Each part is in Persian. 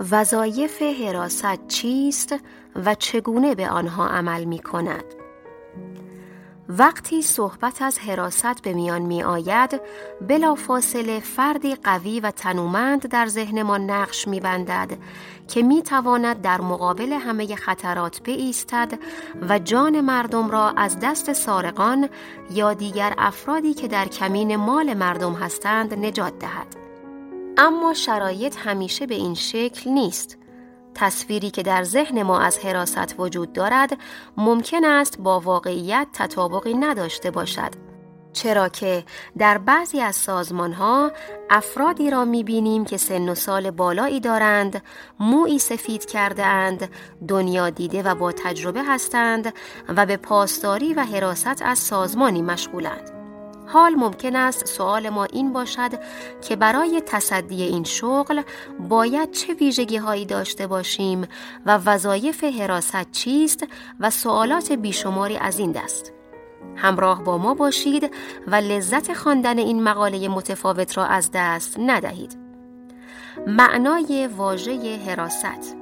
وظایف حراست چیست و چگونه به آنها عمل می کند؟ وقتی صحبت از حراست به میان می آید، بلافاصله فردی قوی و تنومند در ذهن ما نقش می بندد که می تواند در مقابل همه خطرات بایستد و جان مردم را از دست سارقان یا دیگر افرادی که در کمین مال مردم هستند نجات دهد. اما شرایط همیشه به این شکل نیست. تصویری که در ذهن ما از حراست وجود دارد ممکن است با واقعیت تطابقی نداشته باشد، چرا که در بعضی از سازمان‌ها افرادی را می‌بینیم که سن و سال بالایی دارند، مویی سفید کرده اند، دنیا دیده و با تجربه هستند و به پاسداری و حراست از سازمانی مشغولند. حال ممکن است سوال ما این باشد که برای تصدی این شغل باید چه ویژگی‌هایی داشته باشیم و وظایف حراست چیست و سوالات بیشماری از این دست. همراه با ما باشید و لذت خواندن این مقاله متفاوت را از دست ندهید. معنای واژه حراست.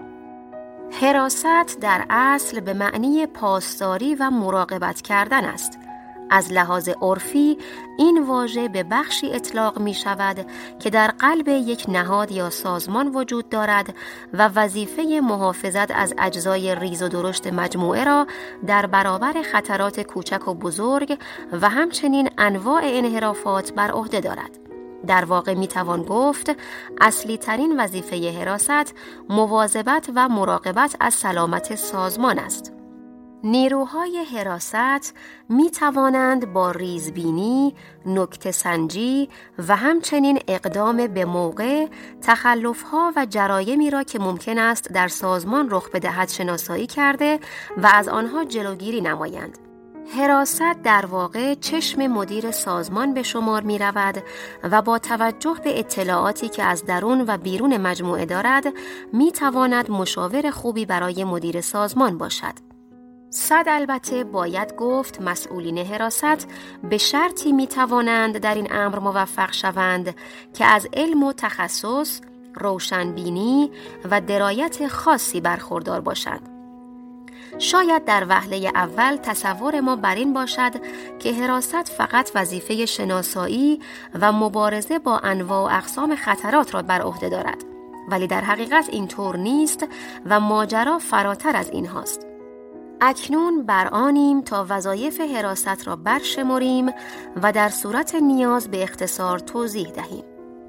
حراست در اصل به معنی پاسداری و مراقبت کردن است. از لحاظ عرفی این واژه به بخشی اطلاق می شود که در قلب یک نهاد یا سازمان وجود دارد و وظیفه محافظت از اجزای ریز و درشت مجموعه را در برابر خطرات کوچک و بزرگ و همچنین انواع انحرافات بر عهده دارد. در واقع می توان گفت اصلی ترین وظیفه حراست مواظبت و مراقبت از سلامت سازمان است. نیروهای حراست می توانند با ریزبینی، نکته سنجی و همچنین اقدام به موقع تخلف‌ها و جرایمی را که ممکن است در سازمان رخ بدهد شناسایی کرده و از آنها جلوگیری نمایند. حراست در واقع چشم مدیر سازمان به شمار می رود و با توجه به اطلاعاتی که از درون و بیرون مجموعه دارد می تواند مشاور خوبی برای مدیر سازمان باشد. البته باید گفت مسئولین حراست به شرطی می توانند در این امر موفق شوند که از علم و تخصص، روشنبینی و درایت خاصی برخوردار باشند. شاید در وهله اول تصور ما بر این باشد که حراست فقط وظیفه شناسایی و مبارزه با انواع و اقسام خطرات را بر عهده دارد، ولی در حقیقت اینطور نیست و ماجرا فراتر از این هاست. اکنون بر آنیم تا وظایف حراست را برشمریم و در صورت نیاز به اختصار توضیح دهیم.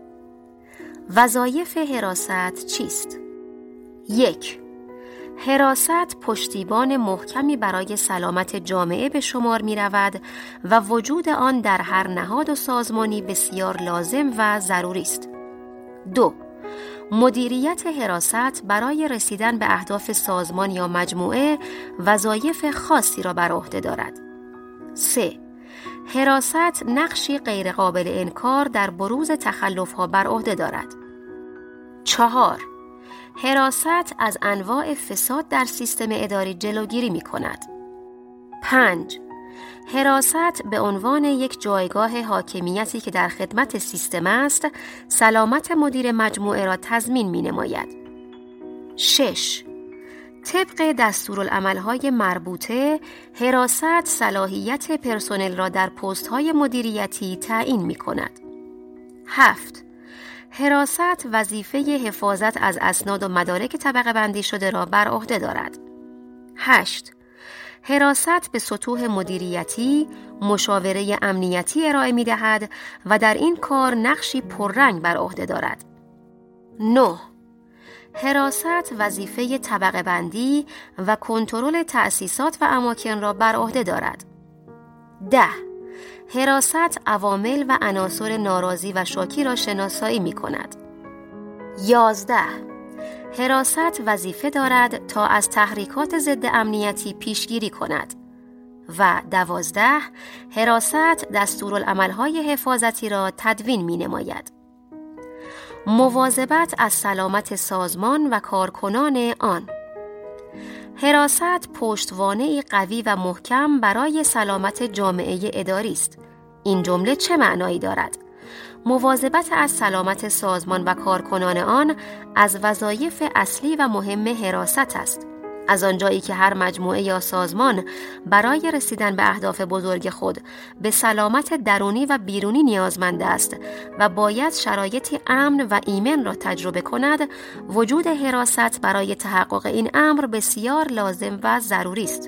وظایف حراست چیست؟ 1. حراست پشتیبان محکمی برای سلامت جامعه به شمار می رود و وجود آن در هر نهاد و سازمانی بسیار لازم و ضروری است. 2. مدیریت حراست برای رسیدن به اهداف سازمان یا مجموعه وظایف خاصی را بر عهده دارد. 3. حراست نقشی غیرقابل انکار در بروز تخلف‌ها بر عهده دارد. 4. حراست از انواع فساد در سیستم اداری جلوگیری می‌کند. 5. حراست به عنوان یک جایگاه حاکمیتی که در خدمت سیستم است، سلامت مدیر مجموعه را تضمین می‌نماید. 6. طبق دستورالعمل‌های مربوطه، حراست صلاحیت پرسنل را در پست‌های مدیریتی تعیین می‌کند. 7. حراست وظیفه حفاظت از اسناد و مدارک طبقه بندی شده را بر عهده دارد. 8. حراست به سطوح مدیریتی، مشاوره امنیتی ارائه می دهد و در این کار نقشی پررنگ بر عهده دارد. 9. حراست وظیفه طبقه بندی و کنترل تأسیسات و اماکن را بر عهده دارد. 10. حراست عوامل و عناصر ناراضی و شاکی را شناسایی می کند. 11. حراست وظیفه دارد تا از تحریکات ضد امنیتی پیشگیری کند. و 12. حراست دستورالعمل‌های حفاظتی را تدوین می‌نماید. مواظبت از سلامت سازمان و کارکنان آن. حراست پشتوانه‌ای قوی و محکم برای سلامت جامعه اداری است. این جمله چه معنایی دارد؟ مواظبت از سلامت سازمان و کارکنان آن از وظایف اصلی و مهم حراست است. از آنجایی که هر مجموعه یا سازمان برای رسیدن به اهداف بزرگ خود به سلامت درونی و بیرونی نیازمند است و باید شرایطی امن و ایمن را تجربه کند، وجود حراست برای تحقق این امر بسیار لازم و ضروری است.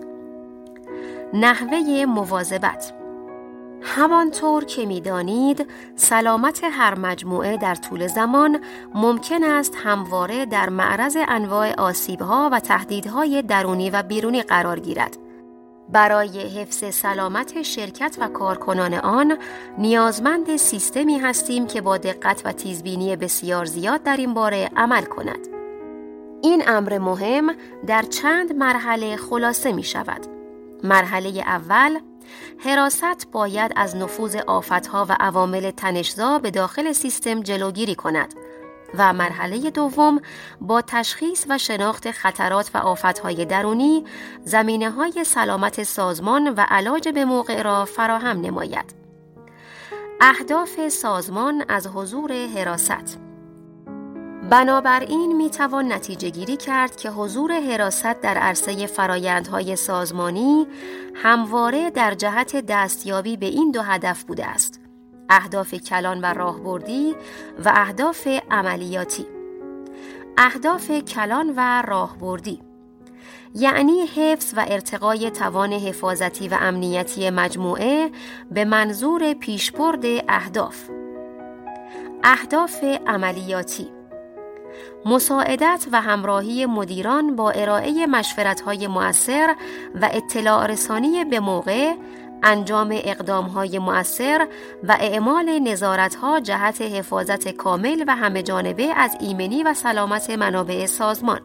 نحوه مواظبت: همانطور که می‌دانید، سلامت هر مجموعه در طول زمان ممکن است همواره در معرض انواع آسیب‌ها و تهدیدهای درونی و بیرونی قرار گیرد. برای حفظ سلامت شرکت و کارکنان آن، نیازمند سیستمی هستیم که با دقت و تیزبینی بسیار زیاد در این باره عمل کند. این امر مهم در چند مرحله خلاصه می‌شود. مرحله اول، حراست باید از نفوذ آفت‌ها و عوامل تنش‌زا به داخل سیستم جلوگیری کند و مرحله دوم، با تشخیص و شناخت خطرات و آفت‌های درونی، زمینه‌های سلامت سازمان و علاج به موقع را فراهم نماید. اهداف سازمان از حضور حراست: بنابراین میتوان نتیجه گیری کرد که حضور حراست در عرصه فرایندهای سازمانی همواره در جهت دستیابی به این دو هدف بوده است: اهداف کلان و راهبردی و اهداف عملیاتی. اهداف کلان و راهبردی یعنی حفظ و ارتقای توان حفاظتی و امنیتی مجموعه به منظور پیشبرد اهداف. اهداف عملیاتی: مساعدت و همراهی مدیران با ارائه مشورت‌های مؤثر و اطلاع رسانی به موقع، انجام اقدام‌های مؤثر و اعمال نظارت‌ها جهت حفاظت کامل و همه‌جانبه از ایمنی و سلامت منابع سازمان.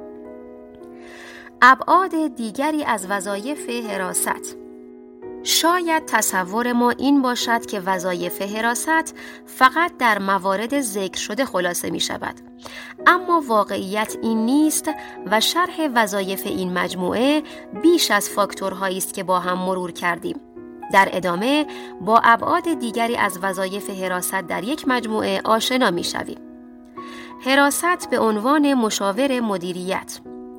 ابعاد دیگری از وظایف حراست: شاید تصور ما این باشد که وظایف حراست فقط در موارد ذکر شده خلاصه می شود، اما واقعیت این نیست و شرح وظایف این مجموعه بیش از فاکتورهایی است که با هم مرور کردیم. در ادامه با ابعاد دیگری از وظایف حراست در یک مجموعه آشنا می شویم. حراست به عنوان مشاور مدیریت: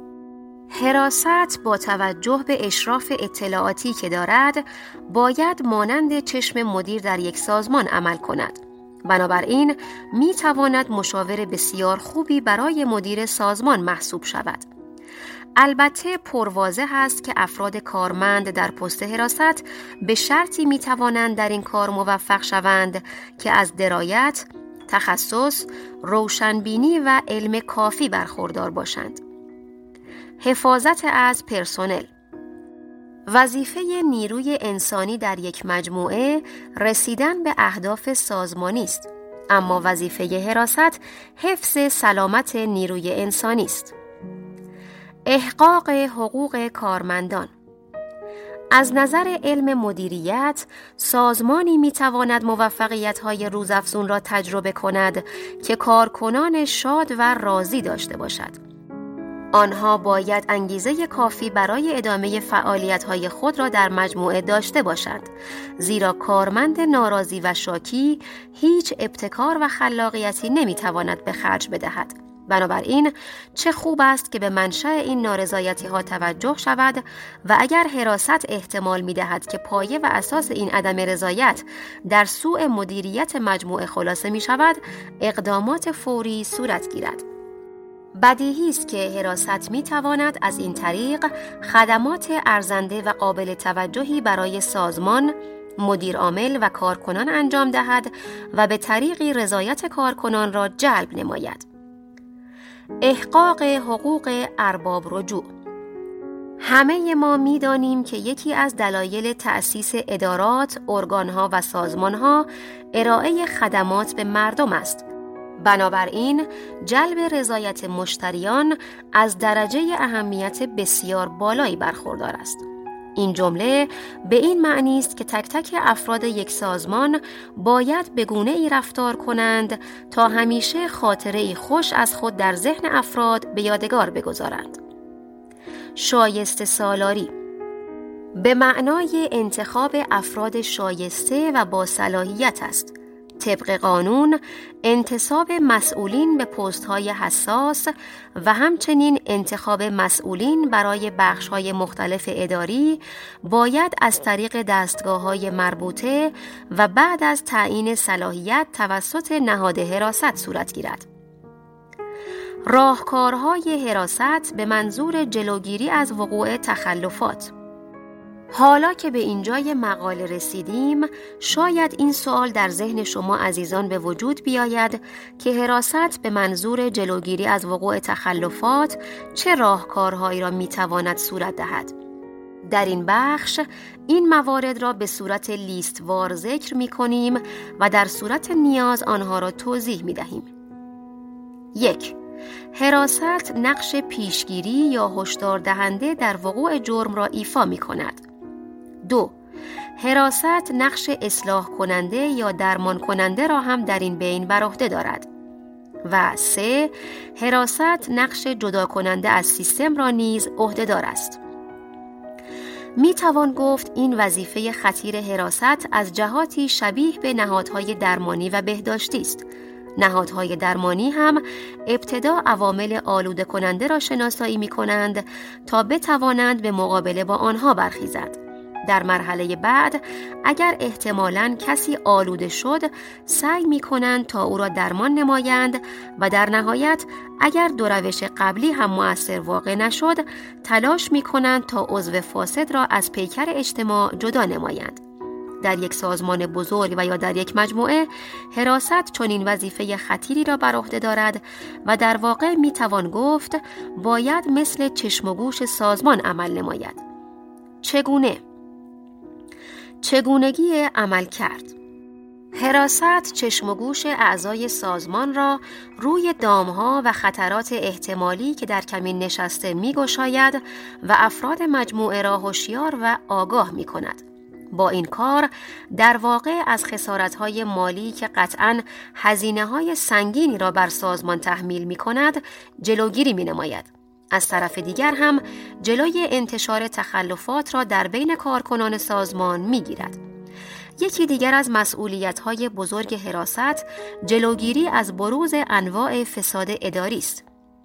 حراست با توجه به اشراف اطلاعاتی که دارد، باید مانند چشم مدیر در یک سازمان عمل کند. بنابراین می تواند مشاور بسیار خوبی برای مدیر سازمان محسوب شود. البته پرواضح است که افراد کارمند در پست حراست به شرطی می توانند در این کار موفق شوند که از درایت، تخصص، روشنبینی و علم کافی برخوردار باشند. حفاظت از پرسنل: وظیفه نیروی انسانی در یک مجموعه رسیدن به اهداف سازمانی است، اما وظیفه حراست حفظ سلامت نیروی انسانی است. احقاق حقوق کارمندان: از نظر علم مدیریت، سازمانی میتواند موفقیت‌های روزافزون را تجربه کند که کارکنان شاد و راضی داشته باشد. آنها باید انگیزه کافی برای ادامه فعالیت‌های خود را در مجموعه داشته باشند، زیرا کارمند ناراضی و شاکی هیچ ابتکار و خلاقیتی نمی‌تواند به خرج بدهد. بنابراین چه خوب است که به منشأ این نارضایتی‌ها توجه شود و اگر حراست احتمال می‌دهد که پایه و اساس این عدم رضایت در سوء مدیریت مجموعه خلاصه می‌شود، اقدامات فوری صورت گیرد. بدیهی است که حراست می‌تواند از این طریق خدمات ارزنده و قابل توجهی برای سازمان، مدیر عامل و کارکنان انجام دهد و به طریقی رضایت کارکنان را جلب نماید. احقاق حقوق ارباب رجوع: همه ما می‌دانیم که یکی از دلایل تأسیس ادارات، ارگان‌ها و سازمان‌ها ارائه خدمات به مردم است. بنابراین جلب رضایت مشتریان از درجه اهمیت بسیار بالایی برخوردار است. این جمله به این معنی است که تک تک افراد یک سازمان باید به گونه‌ای رفتار کنند تا همیشه خاطره‌ای خوش از خود در ذهن افراد به یادگار بگذارند. شایسته سالاری به معنای انتخاب افراد شایسته و با صلاحیت است، طبق قانون انتصاب مسئولین به پست‌های حساس و همچنین انتخاب مسئولین برای بخش‌های مختلف اداری باید از طریق دستگاه‌های مربوطه و بعد از تعیین صلاحیت توسط نهاد حراست صورت گیرد. راهکارهای حراست به منظور جلوگیری از وقوع تخلفات. حالا که به اینجای مقاله رسیدیم، شاید این سوال در ذهن شما عزیزان به وجود بیاید که حراست به منظور جلوگیری از وقوع تخلفات چه راهکارهایی را میتواند صورت دهد. در این بخش این موارد را به صورت لیستوار ذکر می‌کنیم و در صورت نیاز آنها را توضیح می‌دهیم. 1. حراست نقش پیشگیری یا هشدار دهنده در وقوع جرم را ایفا می‌کند. 2. حراست نقش اصلاح کننده یا درمان کننده را هم در این بین بر عهده دارد. و 3. حراست نقش جدا کننده از سیستم را نیز عهده‌دار است. می توان گفت این وظیفه خطیر حراست از جهاتی شبیه به نهادهای درمانی و بهداشتی است. نهادهای درمانی هم ابتدا عوامل آلوده کننده را شناسایی می کنند تا بتوانند به مقابله با آنها برخیزند. در مرحله بعد اگر احتمالاً کسی آلوده شد سعی می کنند تا او را درمان نمایند و در نهایت اگر دو روش قبلی هم مؤثر واقع نشد تلاش می کنند تا عضو فاسد را از پیکر اجتماع جدا نمایند. در یک سازمان بزرگ و یا در یک مجموعه حراست چنین وظیفه خطیری را بر عهده دارد و در واقع می توان گفت باید مثل چشم و گوش سازمان عمل نماید. چگونگی عمل کرد. حراست چشم و گوش اعضای سازمان را روی دامها و خطرات احتمالی که در کمین نشسته می‌گشاید و افراد مجموعه را هوشیار و آگاه می‌کند. با این کار در واقع از خسارت‌های مالی که قطعاً هزینه‌های سنگینی را بر سازمان تحمیل می‌کند جلوگیری می‌نماید. از طرف دیگر هم جلوی انتشار تخلفات را در بین کارکنان سازمان می‌گیرد. یکی دیگر از مسئولیت‌های بزرگ حراست جلوگیری از بروز انواع فساد اداری است.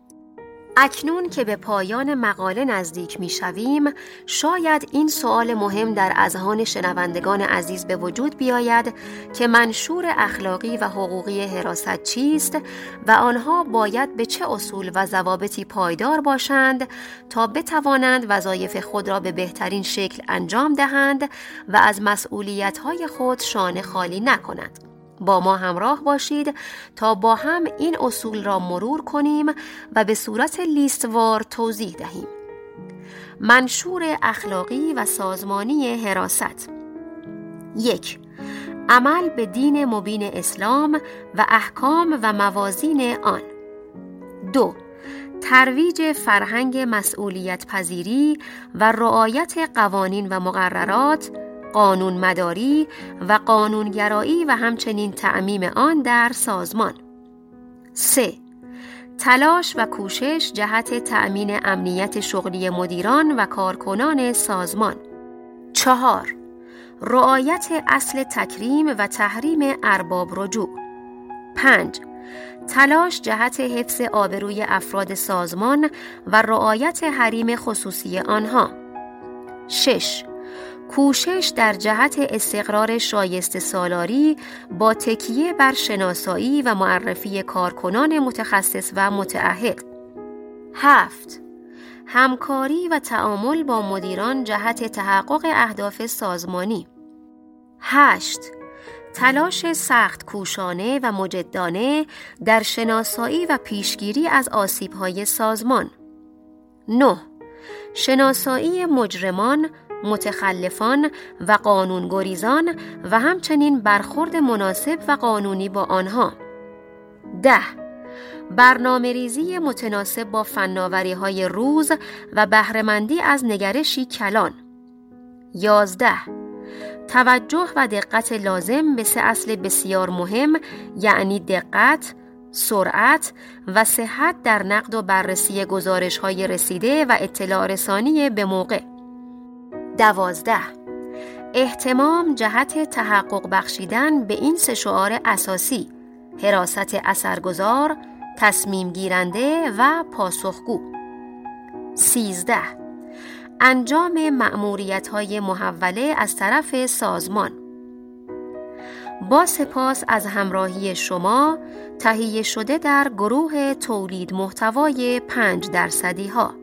اکنون که به پایان مقاله نزدیک می‌شویم، شاید این سوال مهم در اذهان شنوندگان عزیز به وجود بیاید که منشور اخلاقی و حقوقی حراست چیست و آنها باید به چه اصول و ضوابطی پایدار باشند تا بتوانند وظایف خود را به بهترین شکل انجام دهند و از مسئولیت‌های خود شانه خالی نکنند. با ما همراه باشید تا با هم این اصول را مرور کنیم و به صورت لیستوار توضیح دهیم. منشور اخلاقی و سازمانی حراست. 1. عمل به دین مبین اسلام و احکام و موازین آن. 2. ترویج فرهنگ مسئولیت پذیری و رعایت قوانین و مقررات، قانون مداری و قانونگرایی و همچنین تعمیم آن در سازمان. 3. تلاش و کوشش جهت تأمین امنیت شغلی مدیران و کارکنان سازمان. 4. رعایت اصل تکریم و تحریم ارباب رجوع. 5. تلاش جهت حفظ آبروی افراد سازمان و رعایت حریم خصوصی آنها. 6. کوشش در جهت استقرار شایسته سالاری با تکیه بر شناسایی و معرفی کارکنان متخصص و متأهل. 7. همکاری و تعامل با مدیران جهت تحقق اهداف سازمانی. 8. تلاش سخت کوشانه و مجدانه در شناسایی و پیشگیری از آسیب‌های سازمان. 9. شناسایی مجرمان، متخلفان و قانونگریزان و همچنین برخورد مناسب و قانونی با آنها. 10. برنامه‌ریزی متناسب با فناوری‌های روز و بهره‌مندی از نگرشی کلان. 11. توجه و دقت لازم به 3 اصل بسیار مهم، یعنی دقت، سرعت و صحت در نقد و بررسی گزارش‌های رسیده و اطلاع رسانی به موقع. 12. اهتمام جهت تحقق بخشیدن به این 3 شعار اساسی: حراست اثرگذار، تصمیم گیرنده و پاسخگو. 13. انجام مأموریت‌های محوله از طرف سازمان. با سپاس از همراهی شما، تهیه شده در گروه تولید محتوای 5% ها.